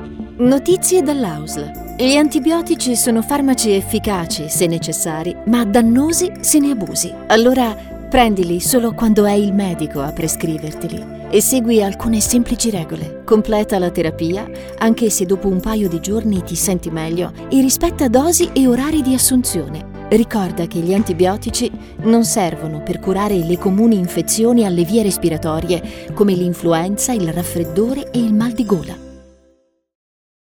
Notizie dall'AUSL. Gli antibiotici sono farmaci efficaci se necessari, ma dannosi se ne abusi. Allora prendili solo quando è il medico a prescriverteli e segui alcune semplici regole. Completa la terapia, anche se dopo un paio di giorni ti senti meglio, e rispetta dosi e orari di assunzione. Ricorda che gli antibiotici non servono per curare le comuni infezioni alle vie respiratorie come l'influenza, il raffreddore e il mal di gola.